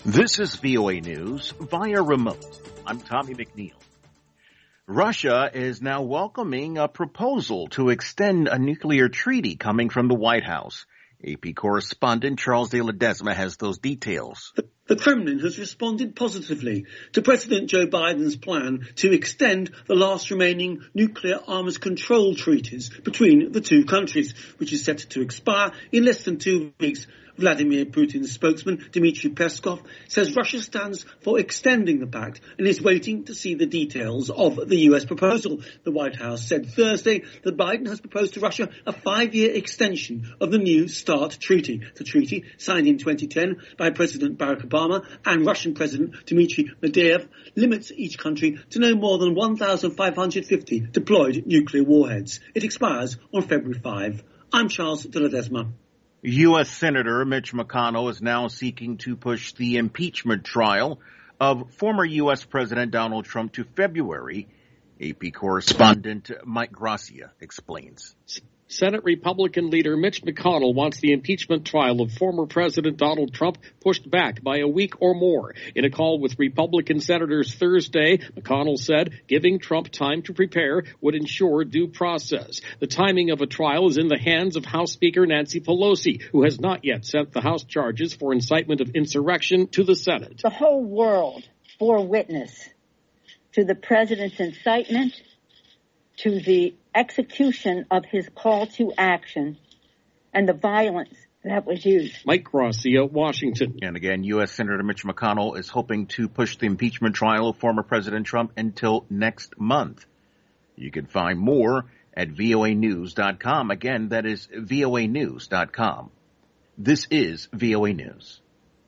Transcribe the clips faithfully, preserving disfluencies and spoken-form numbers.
This is V O A News via remote. I'm Tommy McNeil. Russia is now welcoming a proposal to extend a nuclear treaty coming from the White House. A P correspondent Charles de Ledesma has those details. The, the Kremlin has responded positively to President Joe Biden's plan to extend the last remaining nuclear arms control treaties between the two countries, which is set to expire in less than two weeks. Vladimir Putin's spokesman, Dmitry Peskov, says Russia stands for extending the pact and is waiting to see the details of the U S proposal. The White House said Thursday that Biden has proposed to Russia a five-year extension of the New START treaty. The treaty, signed in twenty ten by President Barack Obama and Russian President Dmitry Medvedev, limits each country to no more than one thousand five hundred fifty deployed nuclear warheads. It expires on February fifth. I'm Charles de Ledesma. U S. Senator Mitch McConnell is now seeking to push the impeachment trial of former U S. President Donald Trump to February. A P correspondent Mike Gracia explains. Senate Republican leader Mitch McConnell wants the impeachment trial of former President Donald Trump pushed back by a week or more. In a call with Republican senators Thursday, McConnell said giving Trump time to prepare would ensure due process. The timing of a trial is in the hands of House Speaker Nancy Pelosi, who has not yet sent the House charges for incitement of insurrection to the Senate. The whole world bore witness to the president's incitement, to the execution of his call to action, and the violence that was used. Mike Gracia, Washington. And again, U S. Senator Mitch McConnell is hoping to push the impeachment trial of former President Trump until next month. You can find more at V O A news dot com. Again, that is V O A news dot com. This is V O A News.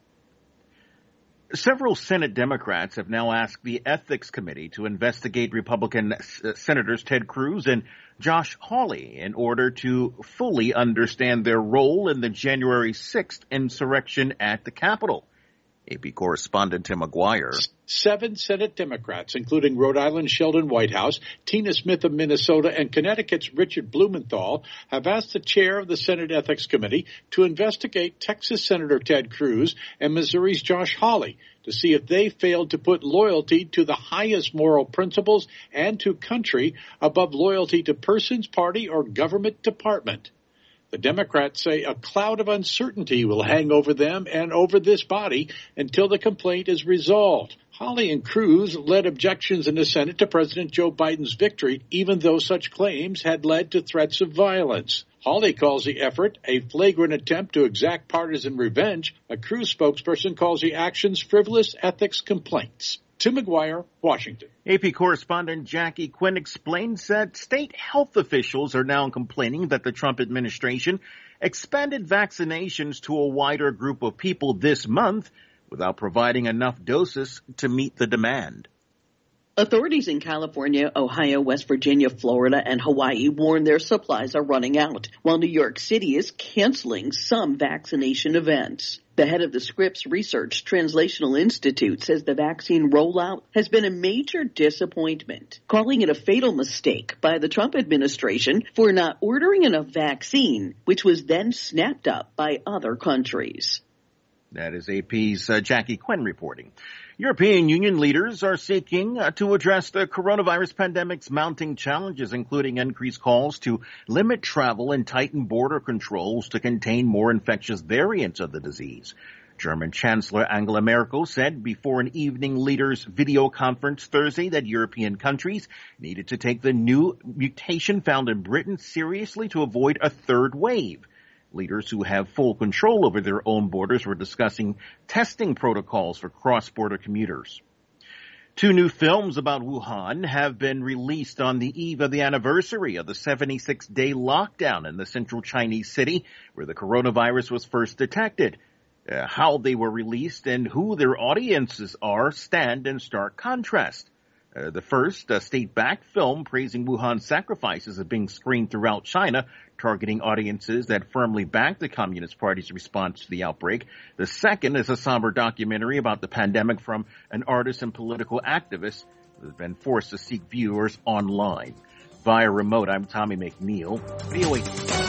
Several Senate Democrats have now asked the Ethics Committee to investigate Republican Senators Ted Cruz and Josh Hawley in order to fully understand their role in the January sixth insurrection at the Capitol. A P correspondent Tim McGuire. Seven Senate Democrats, including Rhode Island Sheldon Whitehouse, Tina Smith of Minnesota, and Connecticut's Richard Blumenthal, have asked the chair of the Senate Ethics Committee to investigate Texas Senator Ted Cruz and Missouri's Josh Hawley to see if they failed to put loyalty to the highest moral principles and to country above loyalty to persons, party, or government department. The Democrats say a cloud of uncertainty will hang over them and over this body until the complaint is resolved. Hawley and Cruz led objections in the Senate to President Joe Biden's victory, even though such claims had led to threats of violence. Hawley calls the effort a flagrant attempt to exact partisan revenge. A Cruz spokesperson calls the actions frivolous ethics complaints. Tim McGuire, Washington. A P correspondent Jackie Quinn explains that state health officials are now complaining that the Trump administration expanded vaccinations to a wider group of people this month without providing enough doses to meet the demand. Authorities in California, Ohio, West Virginia, Florida, and Hawaii warn their supplies are running out, while New York City is canceling some vaccination events. The head of the Scripps Research Translational Institute says the vaccine rollout has been a major disappointment, calling it a fatal mistake by the Trump administration for not ordering enough vaccine, which was then snapped up by other countries. That is A P's uh, Jackie Quinn reporting. European Union leaders are seeking uh, to address the coronavirus pandemic's mounting challenges, including increased calls to limit travel and tighten border controls to contain more infectious variants of the disease. German Chancellor Angela Merkel said before an evening leaders video conference Thursday that European countries needed to take the new mutation found in Britain seriously to avoid a third wave. Leaders who have full control over their own borders were discussing testing protocols for cross-border commuters. Two new films about Wuhan have been released on the eve of the anniversary of the seventy-six day lockdown in the central Chinese city where the coronavirus was first detected. Uh, how they were released and who their audiences are stand in stark contrast. Uh, the first, a state-backed film praising Wuhan's sacrifices, is being screened throughout China, targeting audiences that firmly back the Communist Party's response to the outbreak. The second is a somber documentary about the pandemic from an artist and political activist who has been forced to seek viewers online. Via remote, I'm Tommy McNeil, V O A.